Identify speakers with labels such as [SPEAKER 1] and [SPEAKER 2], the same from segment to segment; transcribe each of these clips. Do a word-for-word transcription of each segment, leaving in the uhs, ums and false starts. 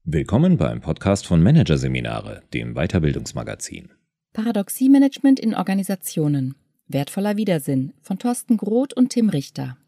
[SPEAKER 1] Willkommen beim Podcast von Managerseminare, dem Weiterbildungsmagazin.
[SPEAKER 2] Paradoxiemanagement in Organisationen. Wertvoller Widersinn von Thorsten Groth und Tim Richter.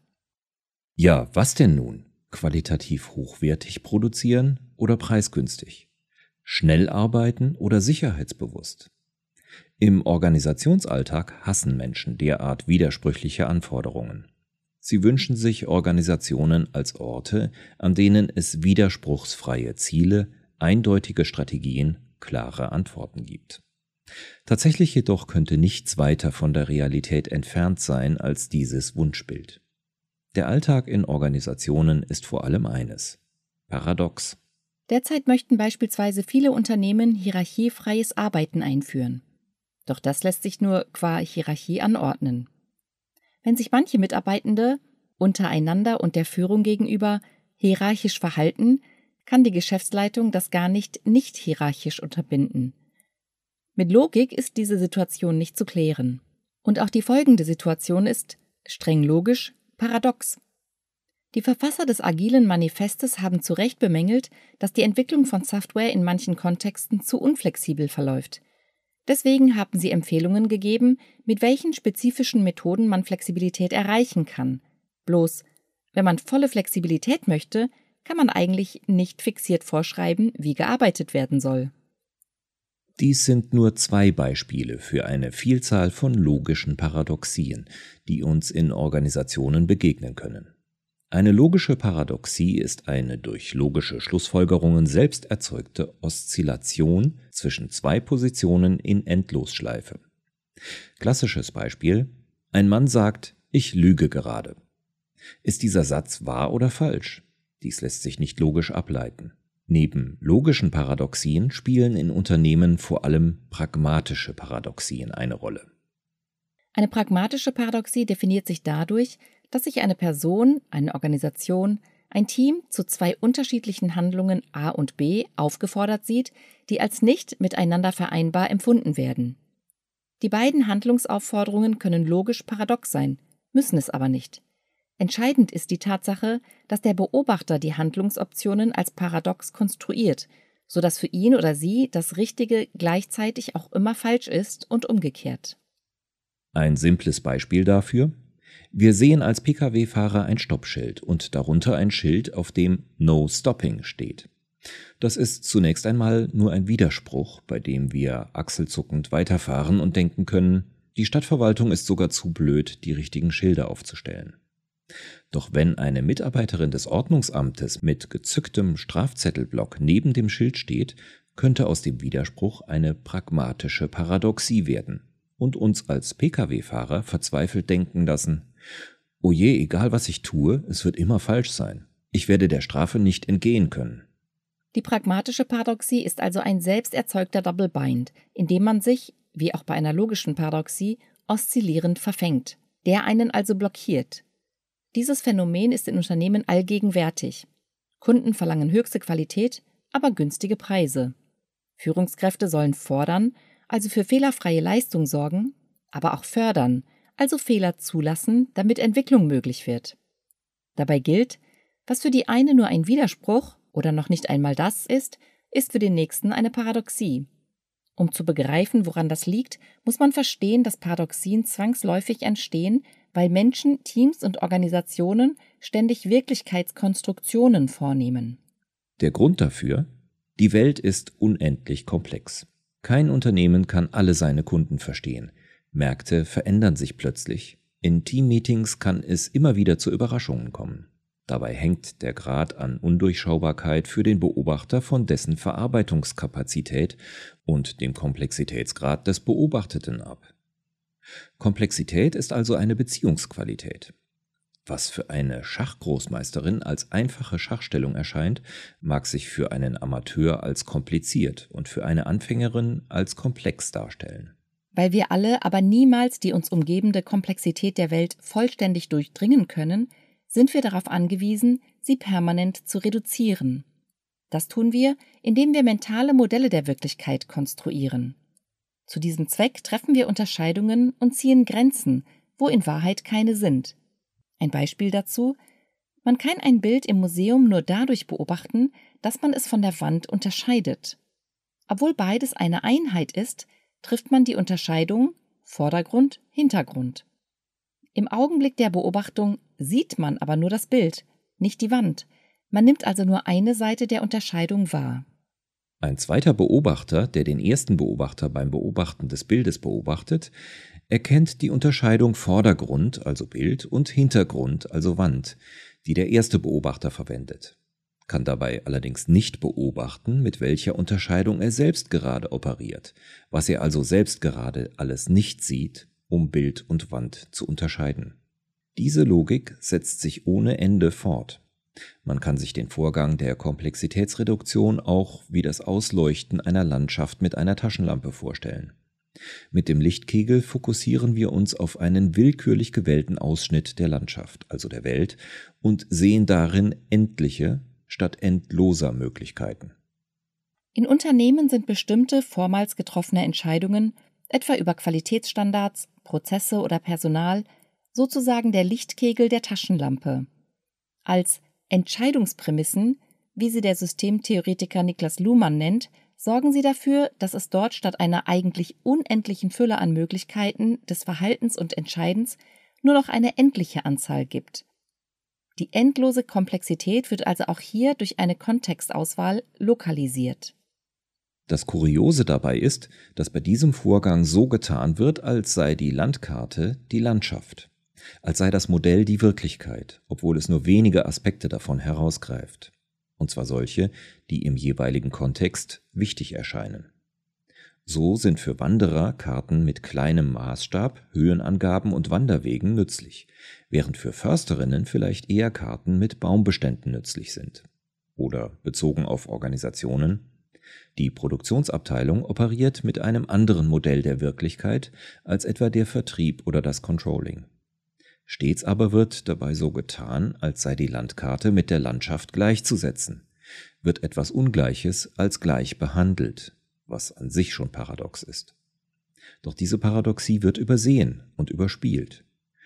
[SPEAKER 1] Ja, was denn nun? Qualitativ hochwertig produzieren oder preisgünstig? Schnell arbeiten oder sicherheitsbewusst? Im Organisationsalltag hassen Menschen derart widersprüchliche Anforderungen. Sie wünschen sich Organisationen als Orte, an denen es widerspruchsfreie Ziele, eindeutige Strategien, klare Antworten gibt. Tatsächlich jedoch könnte nichts weiter von der Realität entfernt sein als dieses Wunschbild. Der Alltag in Organisationen ist vor allem eines: paradox.
[SPEAKER 2] Derzeit möchten beispielsweise viele Unternehmen hierarchiefreies Arbeiten einführen. Doch das lässt sich nur qua Hierarchie anordnen. Wenn sich manche Mitarbeitende untereinander und der Führung gegenüber hierarchisch verhalten, kann die Geschäftsleitung das gar nicht nicht hierarchisch unterbinden. Mit Logik ist diese Situation nicht zu klären. Und auch die folgende Situation ist, streng logisch, paradox. Die Verfasser des Agilen Manifestes haben zu Recht bemängelt, dass die Entwicklung von Software in manchen Kontexten zu unflexibel verläuft. Deswegen haben sie Empfehlungen gegeben, mit welchen spezifischen Methoden man Flexibilität erreichen kann. Bloß, wenn man volle Flexibilität möchte, kann man eigentlich nicht fixiert vorschreiben, wie gearbeitet werden soll.
[SPEAKER 1] Dies sind nur zwei Beispiele für eine Vielzahl von logischen Paradoxien, die uns in Organisationen begegnen können. Eine logische Paradoxie ist eine durch logische Schlussfolgerungen selbst erzeugte Oszillation zwischen zwei Positionen in Endlosschleife. Klassisches Beispiel: Ein Mann sagt, ich lüge gerade. Ist dieser Satz wahr oder falsch? Dies lässt sich nicht logisch ableiten. Neben logischen Paradoxien spielen in Unternehmen vor allem pragmatische Paradoxien eine Rolle.
[SPEAKER 2] Eine pragmatische Paradoxie definiert sich dadurch, dass sich eine Person, eine Organisation, ein Team zu zwei unterschiedlichen Handlungen A und B aufgefordert sieht, die als nicht miteinander vereinbar empfunden werden. Die beiden Handlungsaufforderungen können logisch paradox sein, müssen es aber nicht. Entscheidend ist die Tatsache, dass der Beobachter die Handlungsoptionen als paradox konstruiert, sodass für ihn oder sie das Richtige gleichzeitig auch immer falsch ist und umgekehrt.
[SPEAKER 1] Ein simples Beispiel dafür: Wir sehen als Pkw-Fahrer ein Stoppschild und darunter ein Schild, auf dem No Stopping steht. Das ist zunächst einmal nur ein Widerspruch, bei dem wir achselzuckend weiterfahren und denken können, die Stadtverwaltung ist sogar zu blöd, die richtigen Schilder aufzustellen. Doch wenn eine Mitarbeiterin des Ordnungsamtes mit gezücktem Strafzettelblock neben dem Schild steht, könnte aus dem Widerspruch eine pragmatische Paradoxie werden und uns als Pkw-Fahrer verzweifelt denken lassen: Oh je, egal was ich tue, es wird immer falsch sein. Ich werde der Strafe nicht entgehen können.
[SPEAKER 2] Die pragmatische Paradoxie ist also ein selbst erzeugter Double Bind, in dem man sich, wie auch bei einer logischen Paradoxie, oszillierend verfängt, der einen also blockiert. Dieses Phänomen ist in Unternehmen allgegenwärtig. Kunden verlangen höchste Qualität, aber günstige Preise. Führungskräfte sollen fordern, also für fehlerfreie Leistung sorgen, aber auch fördern, also Fehler zulassen, damit Entwicklung möglich wird. Dabei gilt, was für die eine nur ein Widerspruch oder noch nicht einmal das ist, ist für den nächsten eine Paradoxie. Um zu begreifen, woran das liegt, muss man verstehen, dass Paradoxien zwangsläufig entstehen, weil Menschen, Teams und Organisationen ständig Wirklichkeitskonstruktionen vornehmen.
[SPEAKER 1] Der Grund dafür: Die Welt ist unendlich komplex. Kein Unternehmen kann alle seine Kunden verstehen. Märkte verändern sich plötzlich. In Teammeetings kann es immer wieder zu Überraschungen kommen. Dabei hängt der Grad an Undurchschaubarkeit für den Beobachter von dessen Verarbeitungskapazität und dem Komplexitätsgrad des Beobachteten ab. Komplexität ist also eine Beziehungsqualität. Was für eine Schachgroßmeisterin als einfache Schachstellung erscheint, mag sich für einen Amateur als kompliziert und für eine Anfängerin als komplex darstellen.
[SPEAKER 2] Weil wir alle aber niemals die uns umgebende Komplexität der Welt vollständig durchdringen können, sind wir darauf angewiesen, sie permanent zu reduzieren. Das tun wir, indem wir mentale Modelle der Wirklichkeit konstruieren. Zu diesem Zweck treffen wir Unterscheidungen und ziehen Grenzen, wo in Wahrheit keine sind. Ein Beispiel dazu: Man kann ein Bild im Museum nur dadurch beobachten, dass man es von der Wand unterscheidet. Obwohl beides eine Einheit ist, trifft man die Unterscheidung Vordergrund, Hintergrund. Im Augenblick der Beobachtung sieht man aber nur das Bild, nicht die Wand. Man nimmt also nur eine Seite der Unterscheidung wahr.
[SPEAKER 1] Ein zweiter Beobachter, der den ersten Beobachter beim Beobachten des Bildes beobachtet, erkennt die Unterscheidung Vordergrund, also Bild, und Hintergrund, also Wand, die der erste Beobachter verwendet, kann dabei allerdings nicht beobachten, mit welcher Unterscheidung er selbst gerade operiert, was er also selbst gerade alles nicht sieht, um Bild und Wand zu unterscheiden. Diese Logik setzt sich ohne Ende fort. Man kann sich den Vorgang der Komplexitätsreduktion auch wie das Ausleuchten einer Landschaft mit einer Taschenlampe vorstellen. Mit dem Lichtkegel fokussieren wir uns auf einen willkürlich gewählten Ausschnitt der Landschaft, also der Welt, und sehen darin endliche statt endloser Möglichkeiten.
[SPEAKER 2] In Unternehmen sind bestimmte vormals getroffene Entscheidungen, etwa über Qualitätsstandards, Prozesse oder Personal, sozusagen der Lichtkegel der Taschenlampe. Als Entscheidungsprämissen, wie sie der Systemtheoretiker Niklas Luhmann nennt, sorgen sie dafür, dass es dort statt einer eigentlich unendlichen Fülle an Möglichkeiten des Verhaltens und Entscheidens nur noch eine endliche Anzahl gibt. Die endlose Komplexität wird also auch hier durch eine Kontextauswahl lokalisiert.
[SPEAKER 1] Das Kuriose dabei ist, dass bei diesem Vorgang so getan wird, als sei die Landkarte die Landschaft, als sei das Modell die Wirklichkeit, obwohl es nur wenige Aspekte davon herausgreift, und zwar solche, die im jeweiligen Kontext wichtig erscheinen. So sind für Wanderer Karten mit kleinem Maßstab, Höhenangaben und Wanderwegen nützlich, während für Försterinnen vielleicht eher Karten mit Baumbeständen nützlich sind. Oder bezogen auf Organisationen: Die Produktionsabteilung operiert mit einem anderen Modell der Wirklichkeit als etwa der Vertrieb oder das Controlling. Stets aber wird dabei so getan, als sei die Landkarte mit der Landschaft gleichzusetzen, wird etwas Ungleiches als gleich behandelt, was an sich schon paradox ist. Doch diese Paradoxie wird übersehen und überspielt.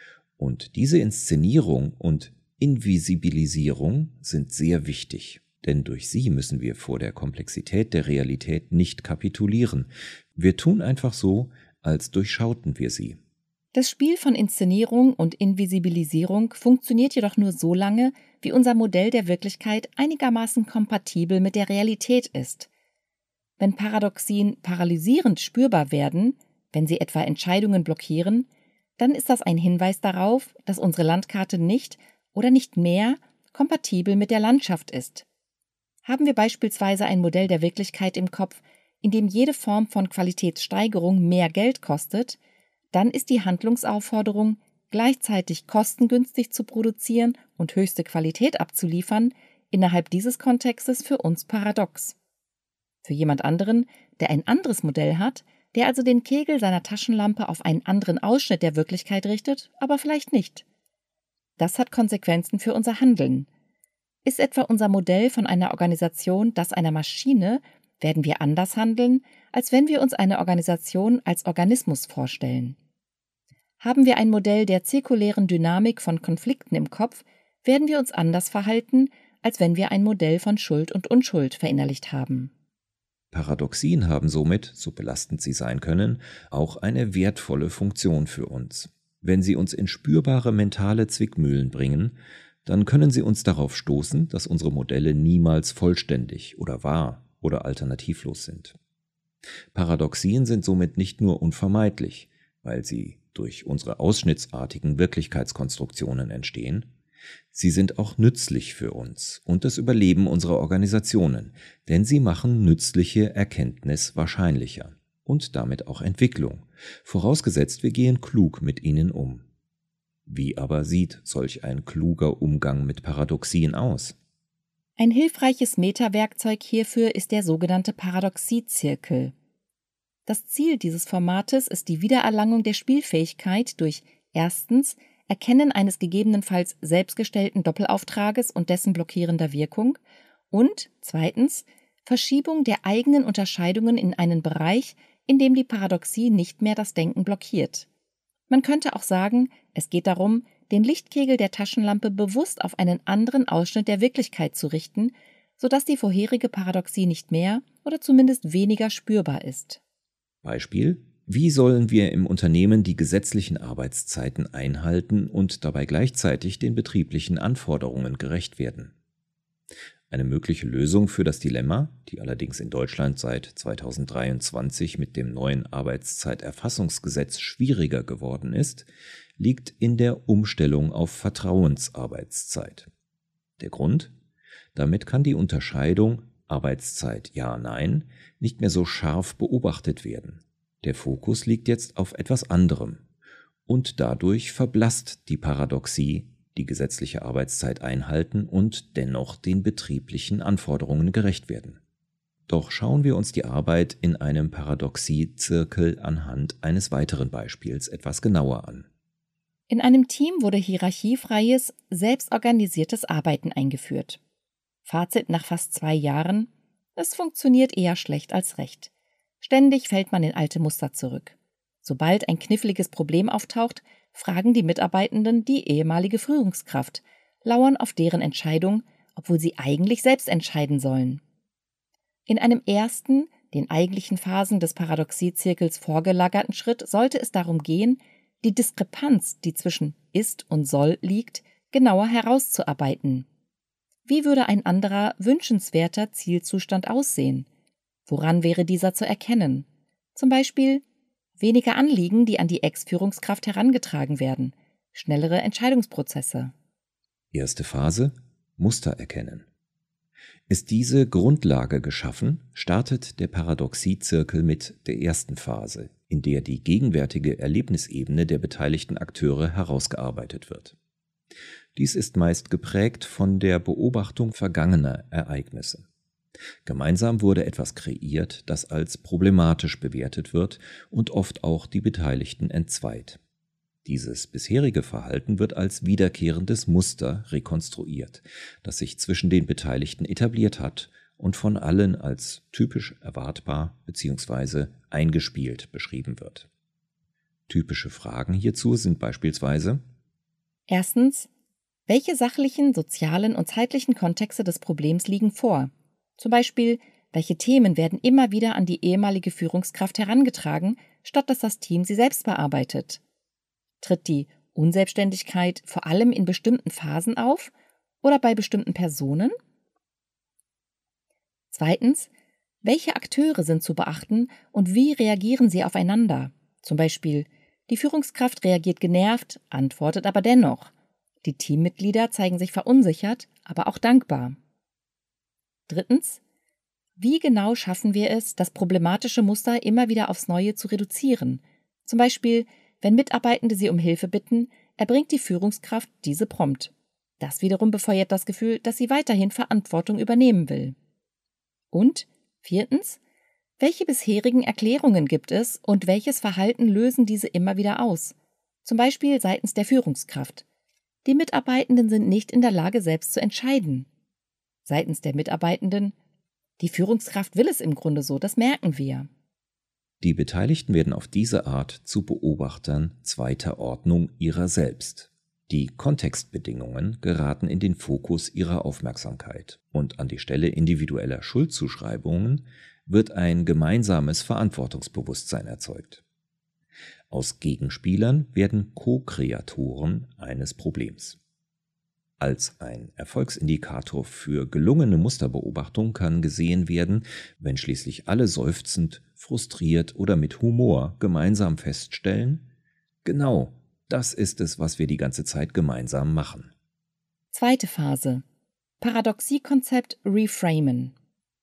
[SPEAKER 1] Und diese Inszenierung und Invisibilisierung sind sehr wichtig, denn durch sie müssen wir vor der Komplexität der Realität nicht kapitulieren. Wir tun einfach so, als durchschauten wir sie.
[SPEAKER 2] Das Spiel von Inszenierung und Invisibilisierung funktioniert jedoch nur so lange, wie unser Modell der Wirklichkeit einigermaßen kompatibel mit der Realität ist. Wenn Paradoxien paralysierend spürbar werden, wenn sie etwa Entscheidungen blockieren, dann ist das ein Hinweis darauf, dass unsere Landkarte nicht oder nicht mehr kompatibel mit der Landschaft ist. Haben wir beispielsweise ein Modell der Wirklichkeit im Kopf, in dem jede Form von Qualitätssteigerung mehr Geld kostet, dann ist die Handlungsaufforderung, gleichzeitig kostengünstig zu produzieren und höchste Qualität abzuliefern, innerhalb dieses Kontextes für uns paradox. Für jemand anderen, der ein anderes Modell hat, der also den Kegel seiner Taschenlampe auf einen anderen Ausschnitt der Wirklichkeit richtet, aber vielleicht nicht. Das hat Konsequenzen für unser Handeln. Ist etwa unser Modell von einer Organisation das einer Maschine, werden wir anders handeln, als wenn wir uns eine Organisation als Organismus vorstellen. Haben wir ein Modell der zirkulären Dynamik von Konflikten im Kopf, werden wir uns anders verhalten, als wenn wir ein Modell von Schuld und Unschuld verinnerlicht haben.
[SPEAKER 1] Paradoxien haben somit, so belastend sie sein können, auch eine wertvolle Funktion für uns. Wenn sie uns in spürbare mentale Zwickmühlen bringen, dann können sie uns darauf stoßen, dass unsere Modelle niemals vollständig oder wahr oder alternativlos sind. Paradoxien sind somit nicht nur unvermeidlich, weil sie durch unsere ausschnittsartigen Wirklichkeitskonstruktionen entstehen, sie sind auch nützlich für uns und das Überleben unserer Organisationen, denn sie machen nützliche Erkenntnis wahrscheinlicher und damit auch Entwicklung, vorausgesetzt wir gehen klug mit ihnen um. Wie aber sieht solch ein kluger Umgang mit Paradoxien aus?
[SPEAKER 2] Ein hilfreiches Metawerkzeug hierfür ist der sogenannte Paradoxiezirkel. Das Ziel dieses Formates ist die Wiedererlangung der Spielfähigkeit durch erstens Erkennen eines gegebenenfalls selbstgestellten Doppelauftrages und dessen blockierender Wirkung und zweitens Verschiebung der eigenen Unterscheidungen in einen Bereich, in dem die Paradoxie nicht mehr das Denken blockiert. Man könnte auch sagen, es geht darum, den Lichtkegel der Taschenlampe bewusst auf einen anderen Ausschnitt der Wirklichkeit zu richten, sodass die vorherige Paradoxie nicht mehr oder zumindest weniger spürbar ist.
[SPEAKER 1] Beispiel: Wie sollen wir im Unternehmen die gesetzlichen Arbeitszeiten einhalten und dabei gleichzeitig den betrieblichen Anforderungen gerecht werden? Eine mögliche Lösung für das Dilemma, die allerdings in Deutschland seit zweitausenddreiundzwanzig mit dem neuen Arbeitszeiterfassungsgesetz schwieriger geworden ist, liegt in der Umstellung auf Vertrauensarbeitszeit. Der Grund? Damit kann die Unterscheidung Arbeitszeit ja-nein nicht mehr so scharf beobachtet werden. Der Fokus liegt jetzt auf etwas anderem und dadurch verblasst die Paradoxie, die gesetzliche Arbeitszeit einhalten und dennoch den betrieblichen Anforderungen gerecht werden. Doch schauen wir uns die Arbeit in einem Paradoxiezirkel anhand eines weiteren Beispiels etwas genauer an.
[SPEAKER 2] In einem Team wurde hierarchiefreies, selbstorganisiertes Arbeiten eingeführt. Fazit nach fast zwei Jahren: Es funktioniert eher schlecht als recht. Ständig fällt man in alte Muster zurück. Sobald ein kniffliges Problem auftaucht, fragen die Mitarbeitenden die ehemalige Führungskraft, lauern auf deren Entscheidung, obwohl sie eigentlich selbst entscheiden sollen. In einem ersten, den eigentlichen Phasen des Paradoxiezirkels vorgelagerten Schritt sollte es darum gehen, die Diskrepanz, die zwischen ist und soll liegt, genauer herauszuarbeiten. Wie würde ein anderer, wünschenswerter Zielzustand aussehen? Woran wäre dieser zu erkennen? Zum Beispiel weniger Anliegen, die an die Ex-Führungskraft herangetragen werden, schnellere Entscheidungsprozesse.
[SPEAKER 1] Erste Phase: Muster erkennen. Ist diese Grundlage geschaffen, startet der Paradoxiezirkel mit der ersten Phase, in der die gegenwärtige Erlebnisebene der beteiligten Akteure herausgearbeitet wird. Dies ist meist geprägt von der Beobachtung vergangener Ereignisse. Gemeinsam wurde etwas kreiert, das als problematisch bewertet wird und oft auch die Beteiligten entzweit. Dieses bisherige Verhalten wird als wiederkehrendes Muster rekonstruiert, das sich zwischen den Beteiligten etabliert hat und von allen als typisch erwartbar bzw. eingespielt beschrieben wird. Typische Fragen hierzu sind beispielsweise:
[SPEAKER 2] Erstens: Welche sachlichen, sozialen und zeitlichen Kontexte des Problems liegen vor? Zum Beispiel, welche Themen werden immer wieder an die ehemalige Führungskraft herangetragen, statt dass das Team sie selbst bearbeitet? Tritt die Unselbstständigkeit vor allem in bestimmten Phasen auf oder bei bestimmten Personen? Zweitens: Welche Akteure sind zu beachten und wie reagieren sie aufeinander? Zum Beispiel, die Führungskraft reagiert genervt, antwortet aber dennoch. Die Teammitglieder zeigen sich verunsichert, aber auch dankbar. Drittens: Wie genau schaffen wir es, das problematische Muster immer wieder aufs Neue zu reduzieren? Zum Beispiel, wenn Mitarbeitende sie um Hilfe bitten, erbringt die Führungskraft diese prompt. Das wiederum befeuert das Gefühl, dass sie weiterhin Verantwortung übernehmen will. Und viertens: Welche bisherigen Erklärungen gibt es und welches Verhalten lösen diese immer wieder aus? Zum Beispiel seitens der Führungskraft. Die Mitarbeitenden sind nicht in der Lage, selbst zu entscheiden. Seitens der Mitarbeitenden: Die Führungskraft will es im Grunde so, das merken wir.
[SPEAKER 1] Die Beteiligten werden auf diese Art zu Beobachtern zweiter Ordnung ihrer selbst. Die Kontextbedingungen geraten in den Fokus ihrer Aufmerksamkeit und an die Stelle individueller Schuldzuschreibungen wird ein gemeinsames Verantwortungsbewusstsein erzeugt. Aus Gegenspielern werden Co-Kreatoren eines Problems. Als ein Erfolgsindikator für gelungene Musterbeobachtung kann gesehen werden, wenn schließlich alle seufzend, frustriert oder mit Humor gemeinsam feststellen: Genau, das ist es, was wir die ganze Zeit gemeinsam machen.
[SPEAKER 2] Zweite Phase: Paradoxiekonzept Reframen.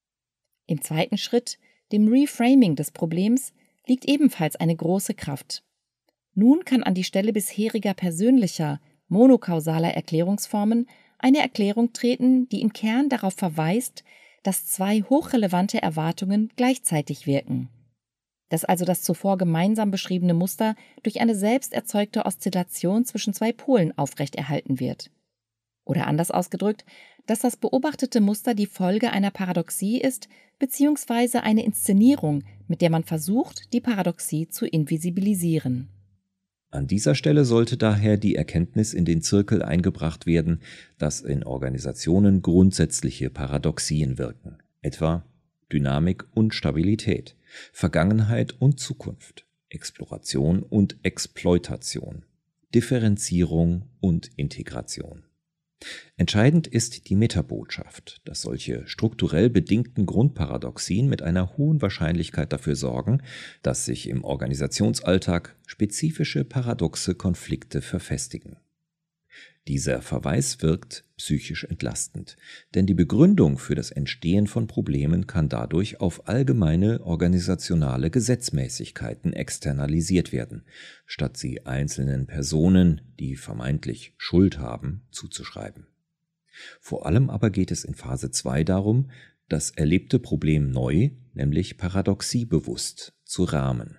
[SPEAKER 2] Im zweiten Schritt, dem Reframing des Problems, liegt ebenfalls eine große Kraft. Nun kann an die Stelle bisheriger persönlicher, monokausaler Erklärungsformen eine Erklärung treten, die im Kern darauf verweist, dass zwei hochrelevante Erwartungen gleichzeitig wirken. Dass also das zuvor gemeinsam beschriebene Muster durch eine selbst erzeugte Oszillation zwischen zwei Polen aufrechterhalten wird. Oder anders ausgedrückt, dass das beobachtete Muster die Folge einer Paradoxie ist, beziehungsweise eine Inszenierung, mit der man versucht, die Paradoxie zu invisibilisieren.
[SPEAKER 1] An dieser Stelle sollte daher die Erkenntnis in den Zirkel eingebracht werden, dass in Organisationen grundsätzliche Paradoxien wirken, etwa Dynamik und Stabilität, Vergangenheit und Zukunft, Exploration und Exploitation, Differenzierung und Integration. Entscheidend ist die Metabotschaft, dass solche strukturell bedingten Grundparadoxien mit einer hohen Wahrscheinlichkeit dafür sorgen, dass sich im Organisationsalltag spezifische paradoxe Konflikte verfestigen. Dieser Verweis wirkt psychisch entlastend, denn die Begründung für das Entstehen von Problemen kann dadurch auf allgemeine organisationale Gesetzmäßigkeiten externalisiert werden, statt sie einzelnen Personen, die vermeintlich Schuld haben, zuzuschreiben. Vor allem aber geht es in Phase zwei darum, das erlebte Problem neu, nämlich paradoxiebewusst, zu rahmen.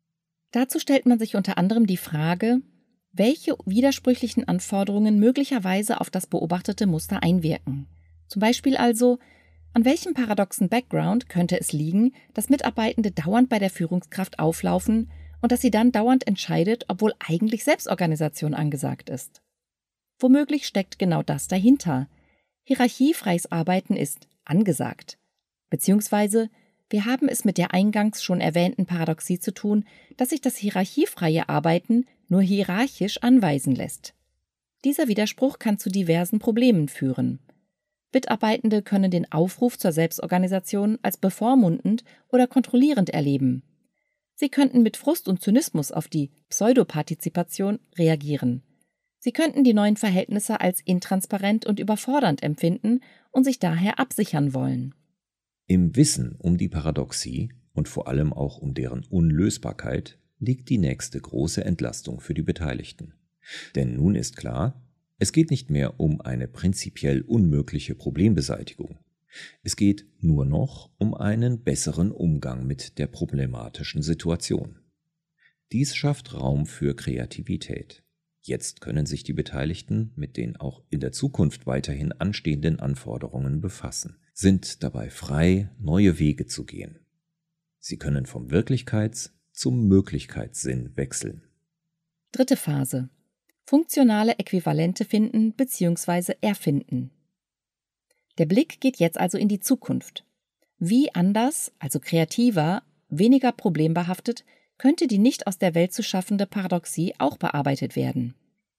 [SPEAKER 2] Dazu stellt man sich unter anderem die Frage, welche widersprüchlichen Anforderungen möglicherweise auf das beobachtete Muster einwirken. Zum Beispiel also, an welchem paradoxen Background könnte es liegen, dass Mitarbeitende dauernd bei der Führungskraft auflaufen und dass sie dann dauernd entscheidet, obwohl eigentlich Selbstorganisation angesagt ist. Womöglich steckt genau das dahinter. Hierarchiefreies Arbeiten ist angesagt. Beziehungsweise, wir haben es mit der eingangs schon erwähnten Paradoxie zu tun, dass sich das hierarchiefreie Arbeiten nur hierarchisch anweisen lässt. Dieser Widerspruch kann zu diversen Problemen führen. Mitarbeitende können den Aufruf zur Selbstorganisation als bevormundend oder kontrollierend erleben. Sie könnten mit Frust und Zynismus auf die Pseudopartizipation reagieren. Sie könnten die neuen Verhältnisse als intransparent und überfordernd empfinden und sich daher absichern wollen.
[SPEAKER 1] Im Wissen um die Paradoxie und vor allem auch um deren Unlösbarkeit liegt die nächste große Entlastung für die Beteiligten. Denn nun ist klar, es geht nicht mehr um eine prinzipiell unmögliche Problembeseitigung. Es geht nur noch um einen besseren Umgang mit der problematischen Situation. Dies schafft Raum für Kreativität. Jetzt können sich die Beteiligten mit den auch in der Zukunft weiterhin anstehenden Anforderungen befassen, sind dabei frei, neue Wege zu gehen. Sie können vom Wirklichkeits- zum Möglichkeitssinn wechseln.
[SPEAKER 2] Dritte Phase. Funktionale Äquivalente finden bzw. erfinden. Der Blick geht jetzt also in die Zukunft. Wie anders, also kreativer, weniger problembehaftet, könnte die nicht aus der Welt zu schaffende Paradoxie auch bearbeitet werden?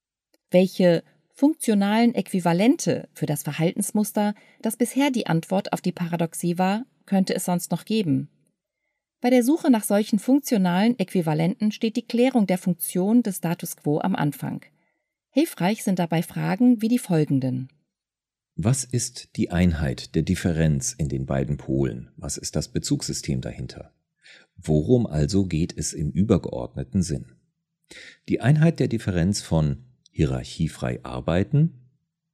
[SPEAKER 2] Welche funktionalen Äquivalente für das Verhaltensmuster, das bisher die Antwort auf die Paradoxie war, könnte es sonst noch geben? Bei der Suche nach solchen funktionalen Äquivalenten steht die Klärung der Funktion des Status quo am Anfang. Hilfreich sind dabei Fragen wie die folgenden.
[SPEAKER 1] Was ist die Einheit der Differenz in den beiden Polen? Was ist das Bezugssystem dahinter? Worum also geht es im übergeordneten Sinn? Die Einheit der Differenz von hierarchiefrei arbeiten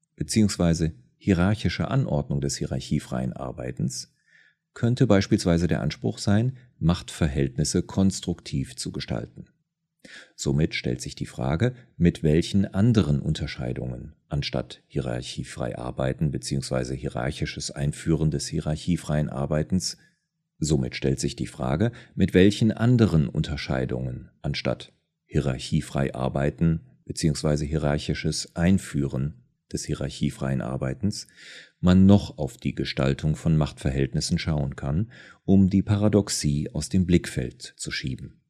[SPEAKER 1] bzw. hierarchische Anordnung des hierarchiefreien Arbeitens könnte beispielsweise der Anspruch sein, Machtverhältnisse konstruktiv zu gestalten. Somit stellt sich die Frage, mit welchen anderen Unterscheidungen anstatt hierarchiefrei arbeiten bzw. hierarchisches Einführen des hierarchiefreien Arbeitens Somit stellt sich die Frage, mit welchen anderen Unterscheidungen anstatt hierarchiefrei arbeiten bzw. hierarchisches Einführen des hierarchiefreien Arbeitens man noch auf die Gestaltung von Machtverhältnissen schauen kann, um die Paradoxie aus dem Blickfeld zu schieben.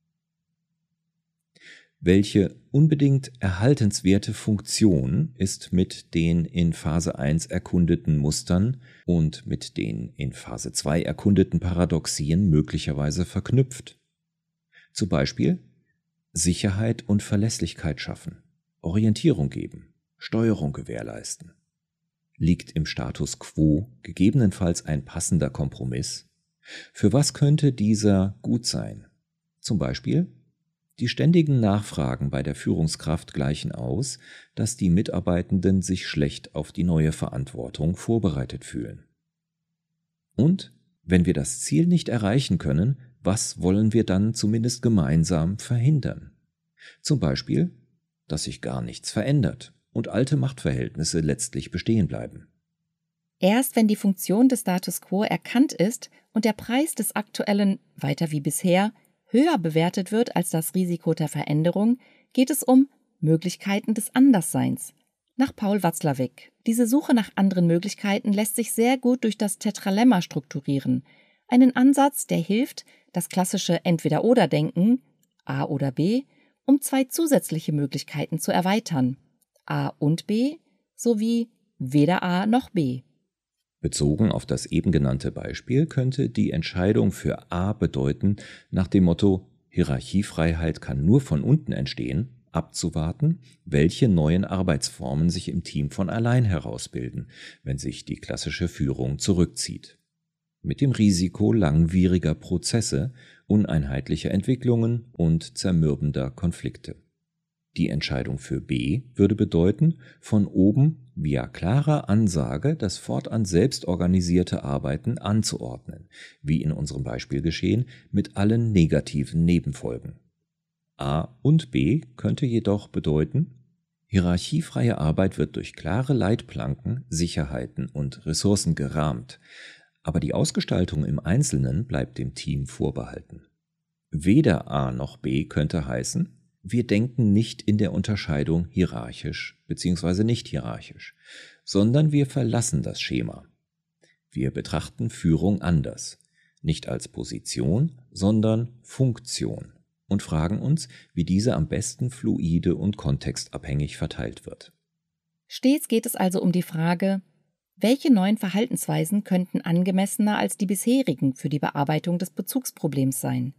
[SPEAKER 1] Welche unbedingt erhaltenswerte Funktion ist mit den in Phase eins erkundeten Mustern und mit den in Phase zwei erkundeten Paradoxien möglicherweise verknüpft? Zum Beispiel Sicherheit und Verlässlichkeit schaffen, Orientierung geben, Steuerung gewährleisten. Liegt im Status quo gegebenenfalls ein passender Kompromiss? Für was könnte dieser gut sein? Zum Beispiel die ständigen Nachfragen bei der Führungskraft gleichen aus, dass die Mitarbeitenden sich schlecht auf die neue Verantwortung vorbereitet fühlen. Und wenn wir das Ziel nicht erreichen können, was wollen wir dann zumindest gemeinsam verhindern? Zum Beispiel, dass sich gar nichts verändert und alte Machtverhältnisse letztlich bestehen bleiben.
[SPEAKER 2] Erst wenn die Funktion des Status quo erkannt ist und der Preis des aktuellen weiter wie bisher höher bewertet wird als das Risiko der Veränderung, geht es um Möglichkeiten des Andersseins. Nach Paul Watzlawick. Diese Suche nach anderen Möglichkeiten lässt sich sehr gut durch das Tetralemma strukturieren. Einen Ansatz, der hilft, das klassische Entweder-oder-Denken, A oder B, um zwei zusätzliche Möglichkeiten zu erweitern, A und B sowie weder A noch B.
[SPEAKER 1] Bezogen auf das eben genannte Beispiel könnte die Entscheidung für A bedeuten, nach dem Motto Hierarchiefreiheit kann nur von unten entstehen, abzuwarten, welche neuen Arbeitsformen sich im Team von allein herausbilden, wenn sich die klassische Führung zurückzieht. Mit dem Risiko langwieriger Prozesse, uneinheitlicher Entwicklungen und zermürbender Konflikte. Die Entscheidung für B würde bedeuten, von oben via klarer Ansage das fortan selbstorganisierte Arbeiten anzuordnen, wie in unserem Beispiel geschehen, mit allen negativen Nebenfolgen. A und B könnte jedoch bedeuten, hierarchiefreie Arbeit wird durch klare Leitplanken, Sicherheiten und Ressourcen gerahmt, aber die Ausgestaltung im Einzelnen bleibt dem Team vorbehalten. Weder A noch B könnte heißen, wir denken nicht in der Unterscheidung hierarchisch bzw. nicht hierarchisch, sondern wir verlassen das Schema. Wir betrachten Führung anders, nicht als Position, sondern Funktion und fragen uns, wie diese am besten fluide und kontextabhängig verteilt wird.
[SPEAKER 2] Stets geht es also um die Frage, welche neuen Verhaltensweisen könnten angemessener als die bisherigen für die Bearbeitung des Bezugsproblems sein.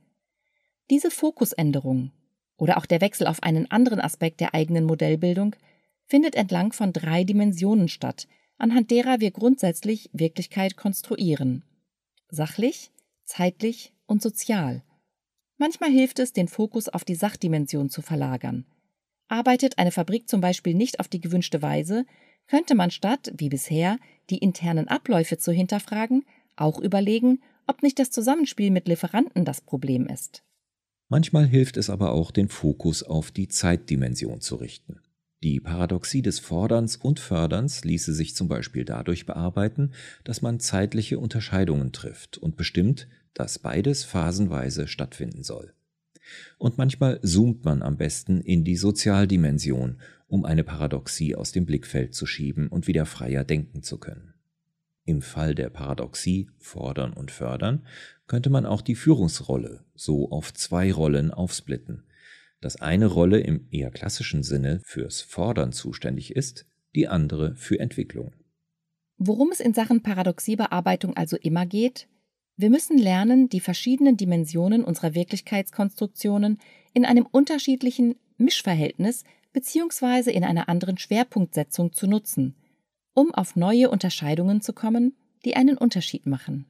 [SPEAKER 2] Diese Fokusänderung oder auch der Wechsel auf einen anderen Aspekt der eigenen Modellbildung findet entlang von drei Dimensionen statt, anhand derer wir grundsätzlich Wirklichkeit konstruieren. Sachlich, zeitlich und sozial. Manchmal hilft es, den Fokus auf die Sachdimension zu verlagern. Arbeitet eine Fabrik zum Beispiel nicht auf die gewünschte Weise, könnte man statt, wie bisher, die internen Abläufe zu hinterfragen, auch überlegen, ob nicht das Zusammenspiel mit Lieferanten das Problem ist.
[SPEAKER 1] Manchmal hilft es aber auch, den Fokus auf die Zeitdimension zu richten. Die Paradoxie des Forderns und Förderns ließe sich zum Beispiel dadurch bearbeiten, dass man zeitliche Unterscheidungen trifft und bestimmt, dass beides phasenweise stattfinden soll. Und manchmal zoomt man am besten in die Sozialdimension, um eine Paradoxie aus dem Blickfeld zu schieben und wieder freier denken zu können. Im Fall der Paradoxie Fordern und Fördern könnte man auch die Führungsrolle so auf zwei Rollen aufsplitten, dass eine Rolle im eher klassischen Sinne fürs Fordern zuständig ist, die andere für Entwicklung.
[SPEAKER 2] Worum es in Sachen Paradoxiebearbeitung also immer geht? Wir müssen lernen, die verschiedenen Dimensionen unserer Wirklichkeitskonstruktionen in einem unterschiedlichen Mischverhältnis bzw. in einer anderen Schwerpunktsetzung zu nutzen, um auf neue Unterscheidungen zu kommen, die einen Unterschied machen.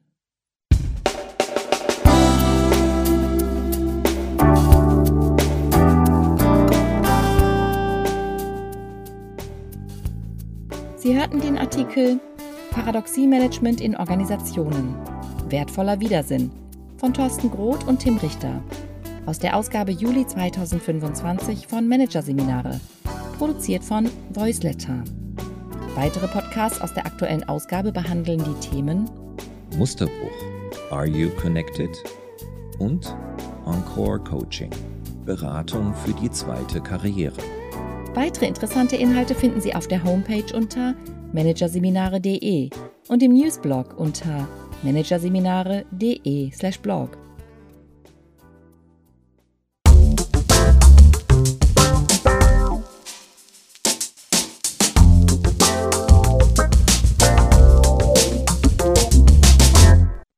[SPEAKER 2] Sie hörten den Artikel Paradoxiemanagement in Organisationen. Wertvoller Widersinn von Thorsten Groth und Tim Richter aus der Ausgabe Juli zweitausendfünfundzwanzig von Managerseminare, produziert von Voiceletter. Weitere Podcasts aus der aktuellen Ausgabe behandeln die Themen
[SPEAKER 1] Musterbruch, Are You Connected? Und Encore Coaching, Beratung für die zweite Karriere.
[SPEAKER 2] Weitere interessante Inhalte finden Sie auf der Homepage unter managerseminare punkt de und im Newsblog unter managerseminare punkt de slash blog.